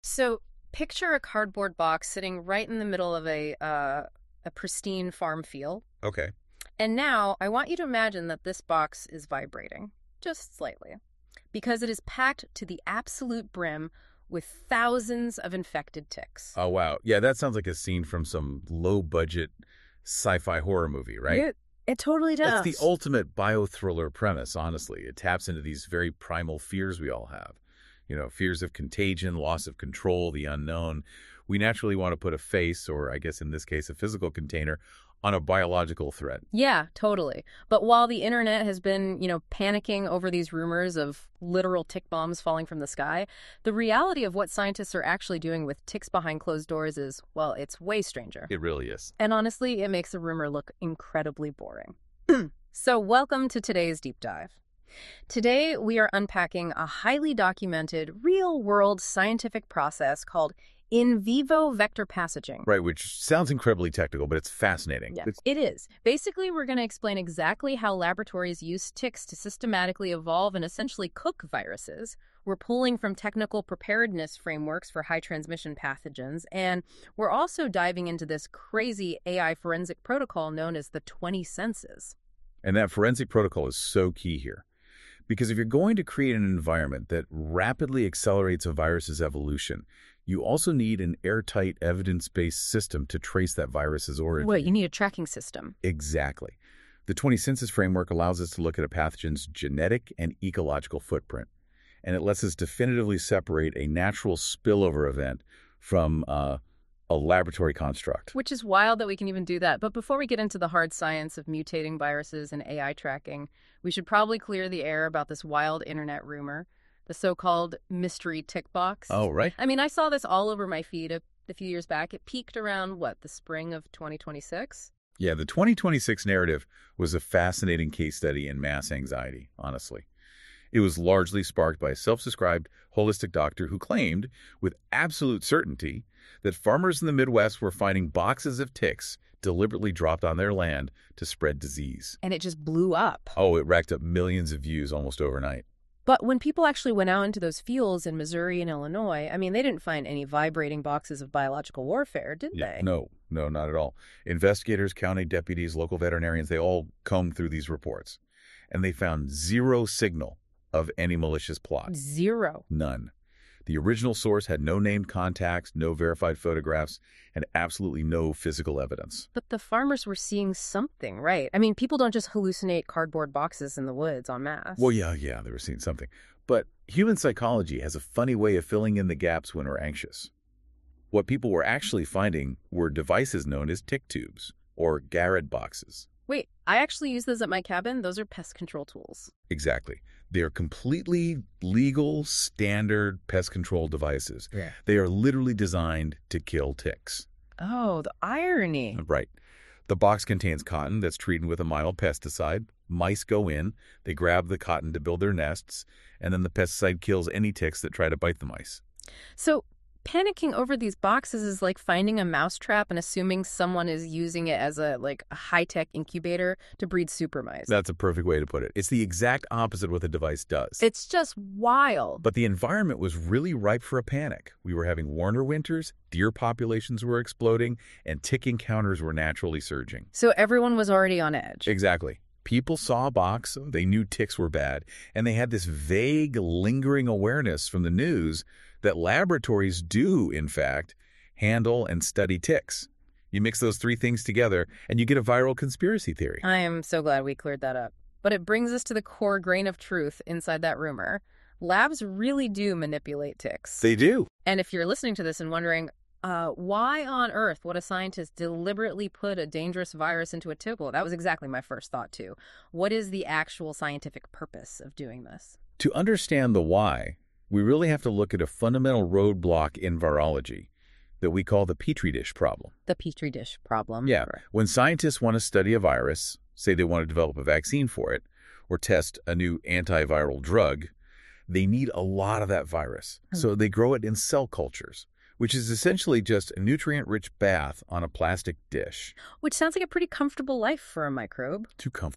So picture a cardboard box sitting right in the middle of a pristine farm field. Okay. And now I want you to imagine that this box is vibrating, just slightly, because it is packed to the absolute brim with thousands of infected ticks. Oh, wow. Yeah, that sounds like a scene from some low-budget sci-fi horror movie, right? It totally That's does. the ultimate bio-thriller premise, honestly. It taps into these very primal fears we all have. Fears of contagion, loss of control, the unknown. We naturally want to put a face, or I guess in this case, a physical container, on a biological threat. Yeah, totally. But while the internet has been, panicking over these rumors of literal tick bombs falling from the sky, the reality of what scientists are actually doing with ticks behind closed doors is, well, it's way stranger. It really is. And honestly, it makes the rumor look incredibly boring. So, welcome to today's deep dive. Today, we are unpacking a highly documented, real world scientific process called in vivo vector passaging. Right, which sounds incredibly technical, but it's fascinating. Yeah, it is. Basically, we're going to explain exactly how laboratories use ticks to systematically evolve and essentially cook viruses. We're pulling from technical preparedness frameworks for high transmission pathogens, and we're also diving into this crazy AI forensic protocol known as the 20 senses. And that forensic protocol is so key here. Because if you're going to create an environment that rapidly accelerates a virus's evolution, you also need an airtight, evidence-based system to trace that virus's origin. Wait, you need a tracking system. Exactly. The 20 senses framework allows us to look at a pathogen's genetic and ecological footprint, and it lets us definitively separate a natural spillover event from a laboratory construct. Which is wild that we can even do that. But before we get into the hard science of mutating viruses and AI tracking, we should probably clear the air about this wild internet rumor, the so-called mystery tick box. Oh, right. I mean, I saw this all over my feed a few years back. It peaked around, the spring of 2026? Yeah, the 2026 narrative was a fascinating case study in mass anxiety, honestly. It was largely sparked by a self-described holistic doctor who claimed, with absolute certainty, that farmers in the Midwest were finding boxes of ticks deliberately dropped on their land to spread disease. And it just blew up. Oh, it racked up millions of views almost overnight. But when people actually went out into those fields in Missouri and Illinois, I mean, they didn't find any vibrating boxes of biological warfare, did they? No, not at all. Investigators, county deputies, local veterinarians, they all combed through these reports, and they found zero signal of any malicious plot. Zero. None. The original source had no named contacts, no verified photographs, and absolutely no physical evidence. But the farmers were seeing something, right? I mean, people don't just hallucinate cardboard boxes in the woods en masse. Well, yeah, they were seeing something. But human psychology has a funny way of filling in the gaps when we're anxious. What people were actually finding were devices known as tick tubes, or Garrett boxes. Wait, I actually use those at my cabin. Those are pest control tools. Exactly. They're completely legal, standard pest control devices. Yeah. They are literally designed to kill ticks. Oh, the irony. Right. The box contains cotton that's treated with a mild pesticide. Mice go in, they grab the cotton to build their nests, and then the pesticide kills any ticks that try to bite the mice. So panicking over these boxes is like finding a mousetrap and assuming someone is using it as a high-tech incubator to breed super mice. That's a perfect way to put it. It's the exact opposite of what the device does. It's just wild. But the environment was really ripe for a panic. We were having warmer winters, deer populations were exploding, and tick encounters were naturally surging. So everyone was already on edge. Exactly. People saw a box, they knew ticks were bad, and they had this vague, lingering awareness from the news that laboratories do, in fact, handle and study ticks. You mix those three things together, and you get a viral conspiracy theory. I am so glad we cleared that up. But it brings us to the core grain of truth inside that rumor. Labs really do manipulate ticks. They do. And if you're listening to this and wondering, why on earth would a scientist deliberately put a dangerous virus into a tick? Well, that was exactly my first thought, too. What is the actual scientific purpose of doing this? To understand the why, we really have to look at a fundamental roadblock in virology that we call the Petri dish problem. The Petri dish problem. Yeah. When scientists want to study a virus, say they want to develop a vaccine for it, or test a new antiviral drug, they need a lot of that virus. So they grow it in cell cultures, which is essentially just a nutrient-rich bath on a plastic dish. Which sounds like a pretty comfortable life for a microbe. Too comfortable.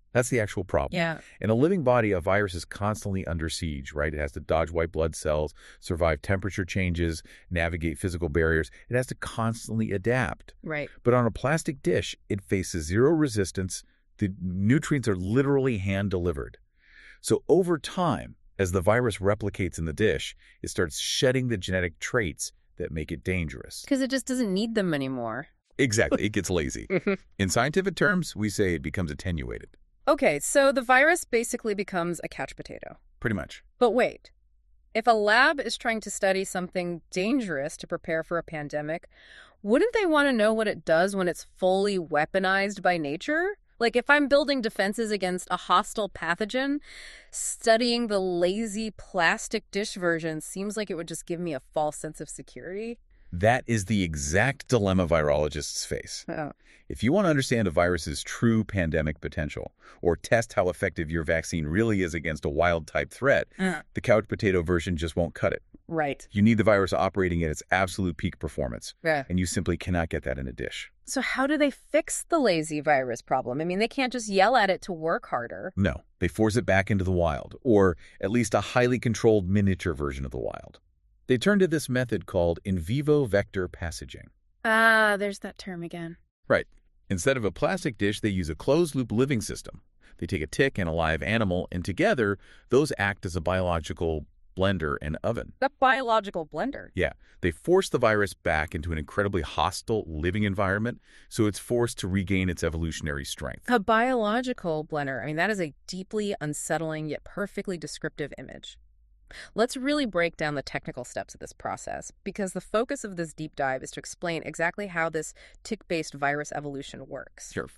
That's the actual problem. Yeah. In a living body, a virus is constantly under siege, right? It has to dodge white blood cells, survive temperature changes, navigate physical barriers. It has to constantly adapt. Right. But on a plastic dish, it faces zero resistance. The nutrients are literally hand-delivered. So over time, as the virus replicates in the dish, it starts shedding the genetic traits that make it dangerous. Because it just doesn't need them anymore. Exactly. It gets lazy. In scientific terms, we say it becomes attenuated. Okay, so the virus basically becomes a couch potato. Pretty much. But wait, if a lab is trying to study something dangerous to prepare for a pandemic, wouldn't they want to know what it does when it's fully weaponized by nature? Like if I'm building defenses against a hostile pathogen, studying the lazy plastic dish version seems like it would just give me a false sense of security. That is the exact dilemma virologists face. Oh. If you want to understand a virus's true pandemic potential or test how effective your vaccine really is against a wild-type threat, the couch potato version just won't cut it. Right. You need the virus operating at its absolute peak performance, Yeah. and you simply cannot get that in a dish. So how do they fix the lazy virus problem? I mean, they can't just yell at it to work harder. No, they force it back into the wild, or at least a highly controlled miniature version of the wild. They turn to this method called in vivo vector passaging. Ah, there's that term again. Right. Instead of a plastic dish, they use a closed-loop living system. They take a tick and a live animal, and together, those act as a biological blender and oven. The biological blender. Yeah. They force the virus back into an incredibly hostile living environment, so it's forced to regain its evolutionary strength. A biological blender. I mean, that is a deeply unsettling yet perfectly descriptive image. Let's really break down the technical steps of this process, because the focus of this deep dive is to explain exactly how this tick-based virus evolution works. Sure.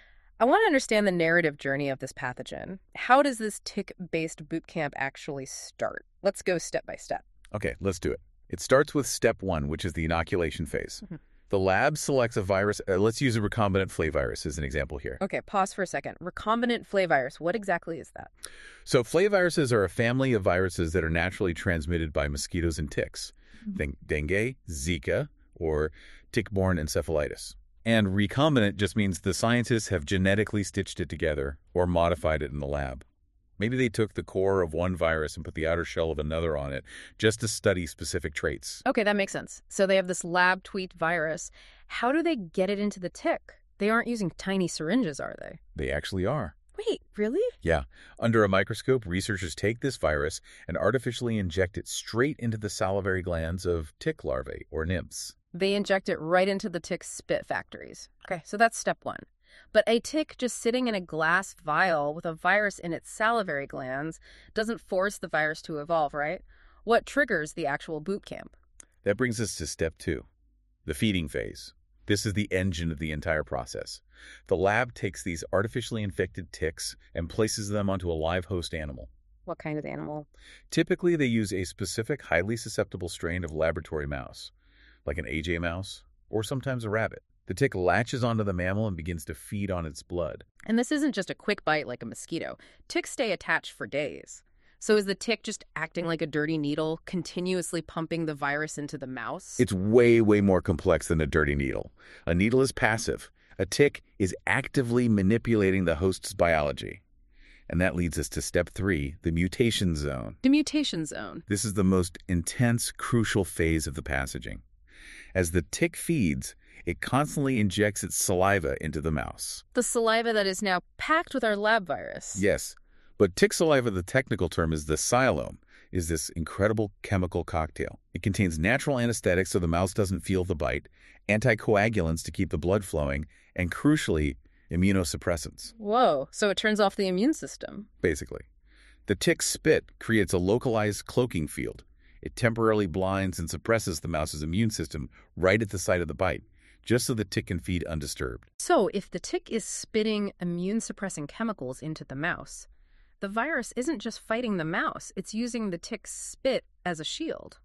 I want to understand the narrative journey of this pathogen. How does this tick-based boot camp actually start? Let's go step by step. Okay, let's do it. It starts with step 1, which is the inoculation phase. The lab selects a virus. Let's use a recombinant flavirus as an example here. Okay, pause for a second. Recombinant flavirus, what exactly is that? So flaviruses are a family of viruses that are naturally transmitted by mosquitoes and ticks. Think dengue, Zika, or tick-borne encephalitis. And recombinant just means the scientists have genetically stitched it together or modified it in the lab. Maybe they took the core of one virus and put the outer shell of another on it just to study specific traits. Okay, that makes sense. So they have this lab-tweaked virus. How do they get it into the tick? They aren't using tiny syringes, are they? They actually are. Wait, really? Yeah. Under a microscope, researchers take this virus and artificially inject it straight into the salivary glands of tick larvae, or nymphs. They inject it right into the tick spit factories. Okay, so that's step 1. But a tick just sitting in a glass vial with a virus in its salivary glands doesn't force the virus to evolve, right? What triggers the actual boot camp? That brings us to step 2, the feeding phase. This is the engine of the entire process. The lab takes these artificially infected ticks and places them onto a live host animal. What kind of animal? Typically, they use a specific highly susceptible strain of laboratory mouse, like an AJ mouse, or sometimes a rabbit. The tick latches onto the mammal and begins to feed on its blood. And this isn't just a quick bite like a mosquito. Ticks stay attached for days. So is the tick just acting like a dirty needle, continuously pumping the virus into the mouse? It's way, way more complex than a dirty needle. A needle is passive. A tick is actively manipulating the host's biology. And that leads us to step 3, the mutation zone. The mutation zone. This is the most intense, crucial phase of the passaging. As the tick feeds, it constantly injects its saliva into the mouse. The saliva that is now packed with our lab virus. Yes, but tick saliva, the technical term is the xylome, is this incredible chemical cocktail. It contains natural anesthetics so the mouse doesn't feel the bite, anticoagulants to keep the blood flowing, and crucially, immunosuppressants. Whoa, so it turns off the immune system. Basically. The tick's spit creates a localized cloaking field. It temporarily blinds and suppresses the mouse's immune system right at the site of the bite, just so the tick can feed undisturbed. So if the tick is spitting immune-suppressing chemicals into the mouse, the virus isn't just fighting the mouse, it's using the tick's spit as a shield.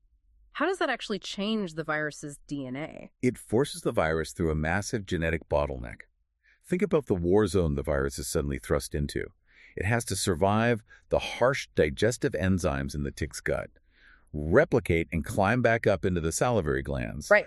How does that actually change the virus's DNA? It forces the virus through a massive genetic bottleneck. Think about the war zone the virus is suddenly thrust into. It has to survive the harsh digestive enzymes in the tick's gut, replicate and climb back up into the salivary glands, Right.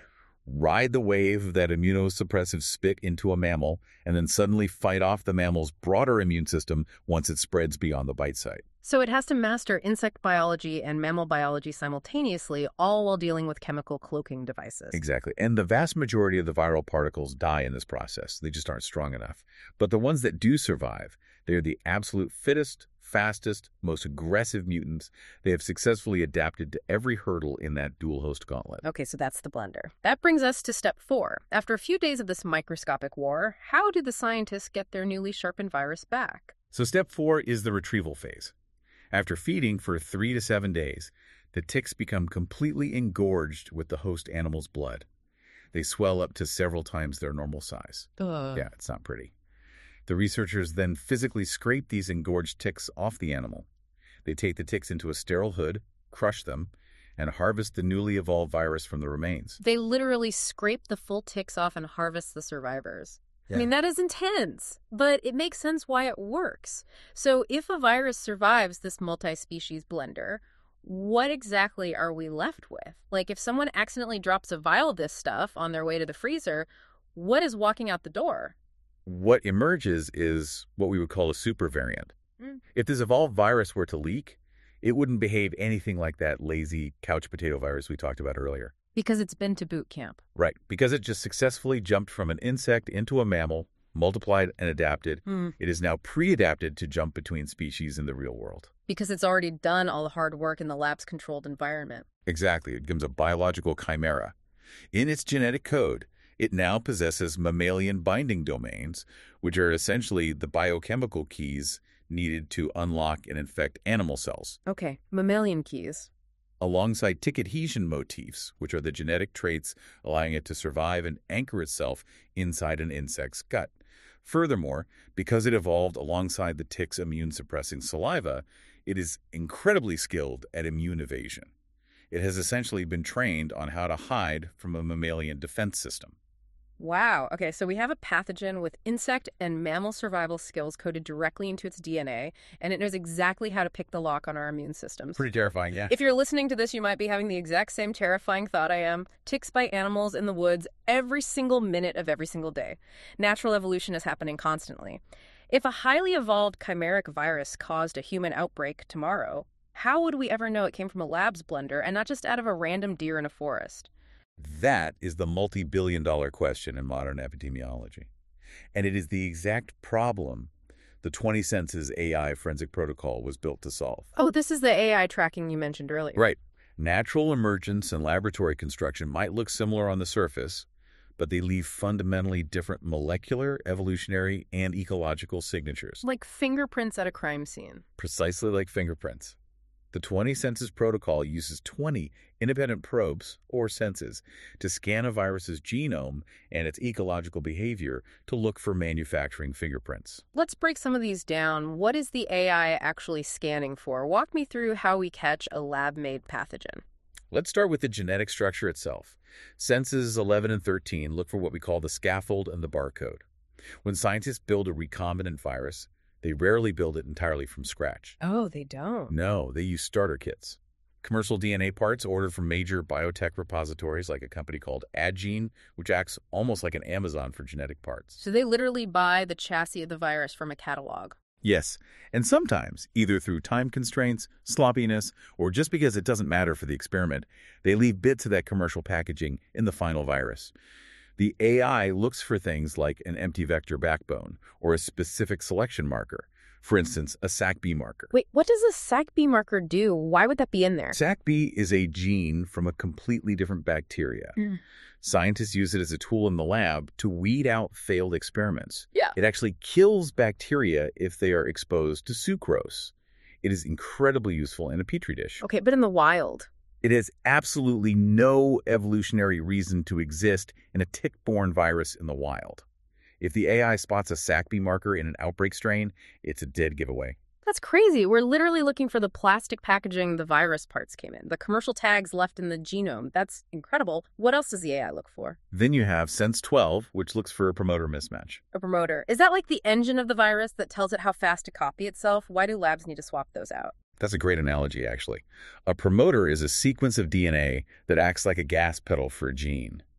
ride the wave of that immunosuppressive spit into a mammal, and then suddenly fight off the mammal's broader immune system once it spreads beyond the bite site. So it has to master insect biology and mammal biology simultaneously, all while dealing with chemical cloaking devices. Exactly. And the vast majority of the viral particles die in this process. They just aren't strong enough. But the ones that do survive, they are the absolute fittest, fastest, most aggressive mutants. They have successfully adapted to every hurdle in that dual-host gauntlet. Okay, so that's the blender. That brings us to step 4. After a few days of this microscopic war, how do the scientists get their newly sharpened virus back? So step 4 is the retrieval phase. After feeding for 3 to 7 days, the ticks become completely engorged with the host animal's blood. They swell up to several times their normal size. Yeah, it's not pretty. The researchers then physically scrape these engorged ticks off the animal. They take the ticks into a sterile hood, crush them, and harvest the newly evolved virus from the remains. They literally scrape the full ticks off and harvest the survivors. I mean, that is intense, but it makes sense why it works. So if a virus survives this multi-species blender, what exactly are we left with? Like, if someone accidentally drops a vial of this stuff on their way to the freezer, what is walking out the door? What emerges is what we would call a super variant. If this evolved virus were to leak, it wouldn't behave anything like that lazy couch potato virus we talked about earlier. Because it's been to boot camp. Right, because it just successfully jumped from an insect into a mammal, multiplied and adapted. It is now pre-adapted to jump between species in the real world. Because it's already done all the hard work in the lab's controlled environment. Exactly, it becomes a biological chimera. In its genetic code, it now possesses mammalian binding domains, which are essentially the biochemical keys needed to unlock and infect animal cells. Okay, mammalian keys. Alongside tick adhesion motifs, which are the genetic traits allowing it to survive and anchor itself inside an insect's gut. Furthermore, because it evolved alongside the tick's immune-suppressing saliva, it is incredibly skilled at immune evasion. It has essentially been trained on how to hide from a mammalian defense system. Wow. Okay, so we have a pathogen with insect and mammal survival skills coded directly into its DNA, and it knows exactly how to pick the lock on our immune systems. Pretty terrifying, yeah. If you're listening to this, you might be having the exact same terrifying thought I am. Ticks bite animals in the woods every single minute of every single day. Natural evolution is happening constantly. If a highly evolved chimeric virus caused a human outbreak tomorrow, how would we ever know it came from a lab's blender and not just out of a random deer in a forest? That is the multi-billion-dollar question in modern epidemiology. And it is the exact problem the 20 Senses AI forensic protocol was built to solve. Oh, this is the AI tracking you mentioned earlier. Right. Natural emergence and laboratory construction might look similar on the surface, but they leave fundamentally different molecular, evolutionary, and ecological signatures. Like fingerprints at a crime scene. Precisely like fingerprints. The 20 Senses protocol uses 20 independent probes, or senses, to scan a virus's genome and its ecological behavior to look for manufacturing fingerprints. Let's break some of these down. What is the AI actually scanning for? Walk me through how we catch a lab-made pathogen. Let's start with the genetic structure itself. Senses 11 and 13 look for what we call the scaffold and the barcode. When scientists build a recombinant virus, they rarely build it entirely from scratch. Oh, they don't? No, they use starter kits. Commercial DNA parts ordered from major biotech repositories like a company called Adgene, which acts almost like an Amazon for genetic parts. So they literally buy the chassis of the virus from a catalog. Yes, and sometimes, either through time constraints, sloppiness, or just because it doesn't matter for the experiment, they leave bits of that commercial packaging in the final virus. The AI looks for things like an empty vector backbone or a specific selection marker. For instance, a SACB marker. Wait, what does a SACB marker do? Why would that be in there? SACB is a gene from a completely different bacteria. Scientists use it as a tool in the lab to weed out failed experiments. Yeah. It actually kills bacteria if they are exposed to sucrose. It is incredibly useful in a petri dish. Okay, but in the wild? It has absolutely no evolutionary reason to exist in a tick-borne virus in the wild. If the AI spots a SACB marker in an outbreak strain, it's a dead giveaway. That's crazy. We're literally looking for the plastic packaging the virus parts came in, the commercial tags left in the genome. That's incredible. What else does the AI look for? Then you have Sense 12, which looks for a promoter mismatch. A promoter. Is that like the engine of the virus that tells it how fast to copy itself? Why do labs need to swap those out? That's a great analogy, actually. A promoter is a sequence of DNA that acts like a gas pedal for a gene.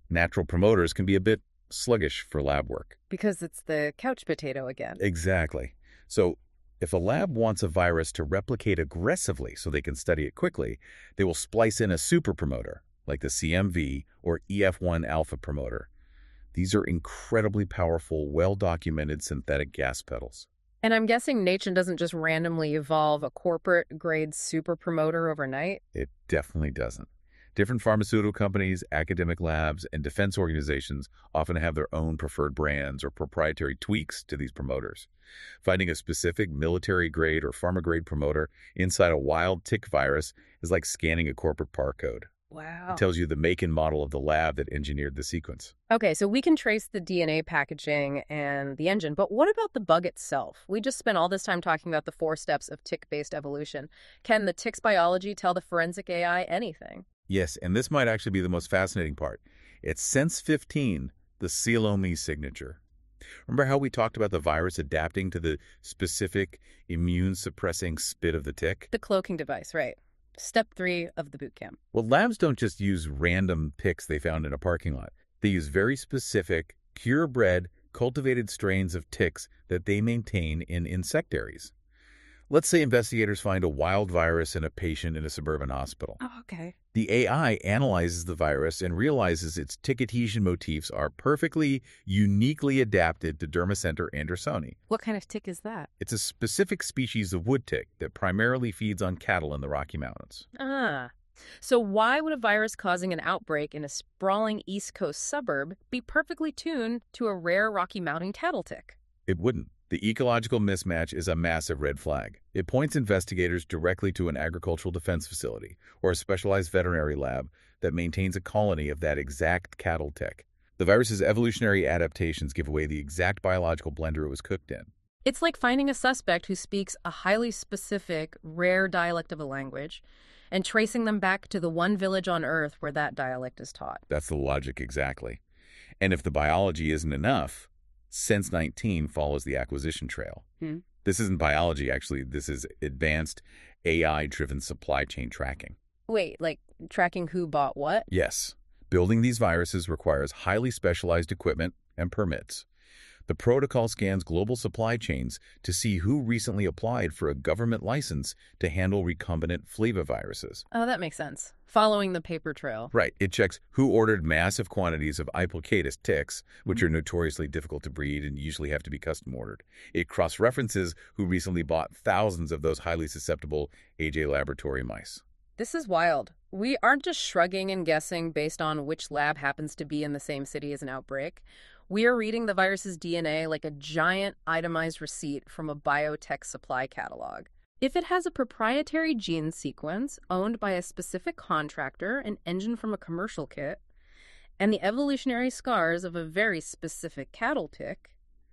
Natural promoters can be a bit sluggish for lab work. Because it's the couch potato again. Exactly. So if a lab wants a virus to replicate aggressively so they can study it quickly, they will splice in a super promoter, like the CMV or EF1 alpha promoter. These are incredibly powerful, well-documented synthetic gas pedals. And I'm guessing nature doesn't just randomly evolve a corporate-grade super promoter overnight? It definitely doesn't. Different pharmaceutical companies, academic labs, and defense organizations often have their own preferred brands or proprietary tweaks to these promoters. Finding a specific military-grade or pharma-grade promoter inside a wild tick virus is like scanning a corporate barcode. Wow. It tells you the make and model of the lab that engineered the sequence. Okay, so we can trace the DNA packaging and the engine, but what about the bug itself? We just spent all this time talking about the 4 steps of tick-based evolution. Can the tick's biology tell the forensic AI anything? Yes, and this might actually be the most fascinating part. It's Sense 15, the Seal-O-Me signature. Remember how we talked about the virus adapting to the specific immune-suppressing spit of the tick? The cloaking device, right. Step 3 of the boot camp. Well, labs don't just use random picks they found in a parking lot. They use very specific, purebred, cultivated strains of ticks that they maintain in insectaries. Let's say investigators find a wild virus in a patient in a suburban hospital. Oh, okay. The AI analyzes the virus and realizes its tick adhesion motifs are perfectly, uniquely adapted to Dermacentor andersoni. What kind of tick is that? It's a specific species of wood tick that primarily feeds on cattle in the Rocky Mountains. Ah. So why would a virus causing an outbreak in a sprawling East Coast suburb be perfectly tuned to a rare Rocky Mountain cattle tick? It wouldn't. The ecological mismatch is a massive red flag. It points investigators directly to an agricultural defense facility or a specialized veterinary lab that maintains a colony of that exact cattle tick. The virus's evolutionary adaptations give away the exact biological blender it was cooked in. It's like finding a suspect who speaks a highly specific, rare dialect of a language and tracing them back to the one village on Earth where that dialect is taught. That's the logic exactly. And if the biology isn't enough, Sense 19 follows the acquisition trail. This isn't biology, actually. This is advanced AI-driven supply chain tracking. Wait, like tracking who bought what? Yes. Building these viruses requires highly specialized equipment and permits. The protocol scans global supply chains to see who recently applied for a government license to handle recombinant flaviviruses. Oh, that makes sense. Following the paper trail. Right. It checks who ordered massive quantities of Iplocatus ticks, which are notoriously difficult to breed and usually have to be custom ordered. It cross-references who recently bought thousands of those highly susceptible AJ laboratory mice. This is wild. We aren't just shrugging and guessing based on which lab happens to be in the same city as an outbreak. We are reading the virus's DNA like a giant itemized receipt from a biotech supply catalog. If it has a proprietary gene sequence owned by a specific contractor, an engine from a commercial kit, and the evolutionary scars of a very specific cattle tick,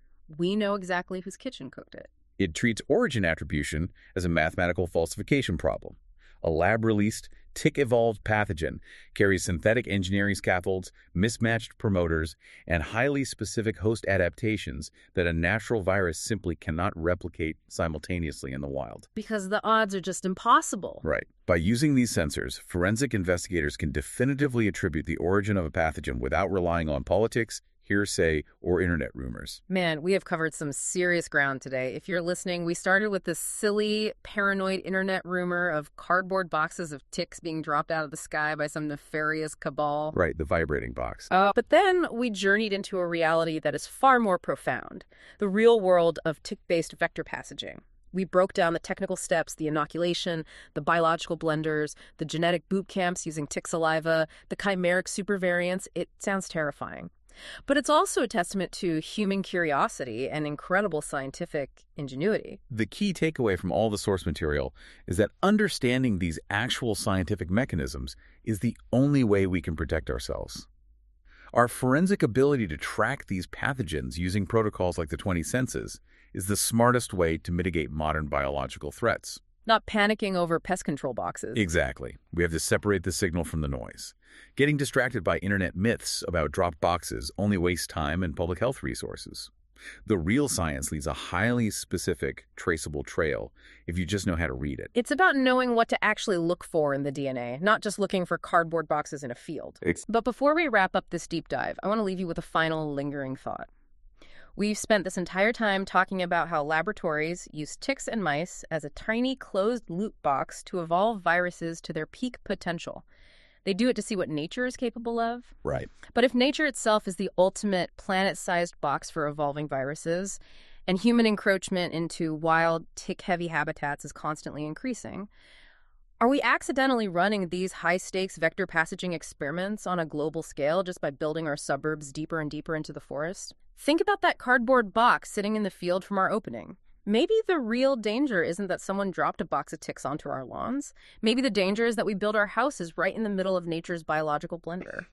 we know exactly whose kitchen cooked it. It treats origin attribution as a mathematical falsification problem. A lab-released, tick-evolved pathogen carries synthetic engineering scaffolds, mismatched promoters, and highly specific host adaptations that a natural virus simply cannot replicate simultaneously in the wild. Because the odds are just impossible. Right. By using these sensors, forensic investigators can definitively attribute the origin of a pathogen without relying on politics, hearsay, or internet rumors. Man, we have covered some serious ground today. If you're listening, we started with this silly, paranoid internet rumor of cardboard boxes of ticks being dropped out of the sky by some nefarious cabal. Right, the vibrating box. But then we journeyed into a reality that is far more profound, the real world of tick-based vector passaging. We broke down the technical steps, the inoculation, the biological blenders, the genetic boot camps using tick saliva, the chimeric supervariants. It sounds terrifying. But it's also a testament to human curiosity and incredible scientific ingenuity. The key takeaway from all the source material is that understanding these actual scientific mechanisms is the only way we can protect ourselves. Our forensic ability to track these pathogens using protocols like the 20 senses is the smartest way to mitigate modern biological threats. Not panicking over pest control boxes. Exactly. We have to separate the signal from the noise. Getting distracted by internet myths about dropped boxes only wastes time and public health resources. The real science leaves a highly specific, traceable trail if you just know how to read it. It's about knowing what to actually look for in the DNA, not just looking for cardboard boxes in a field. But before we wrap up this deep dive, I want to leave you with a final lingering thought. We've spent this entire time talking about how laboratories use ticks and mice as a tiny closed-loop box to evolve viruses to their peak potential. They do it to see what nature is capable of. Right. But if nature itself is the ultimate planet-sized box for evolving viruses, and human encroachment into wild, tick-heavy habitats is constantly increasing, are we accidentally running these high-stakes vector passaging experiments on a global scale just by building our suburbs deeper and deeper into the forest? Think about that cardboard box sitting in the field from our opening. Maybe the real danger isn't that someone dropped a box of ticks onto our lawns. Maybe the danger is that we build our houses right in the middle of nature's biological blender.